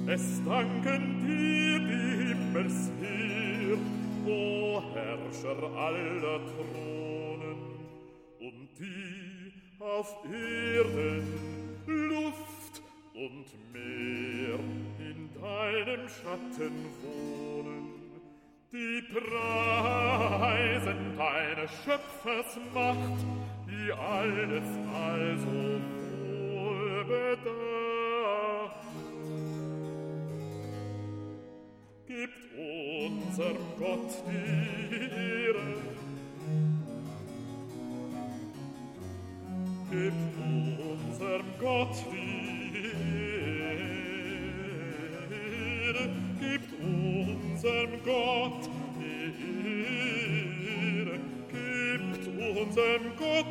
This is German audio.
Es danken dir die Himmelsheer, o Herrscher aller Thronen, und die auf Erden, Luft und Meer in deinem Schatten wohnen. Die preisen deine Schöpfersmacht, die alles also wohl bedacht. Gibt unserem Gott die Ehre, gibt unserem Gott die Ehre, gibt unserem Gott die Ehre, gibt unserem Gott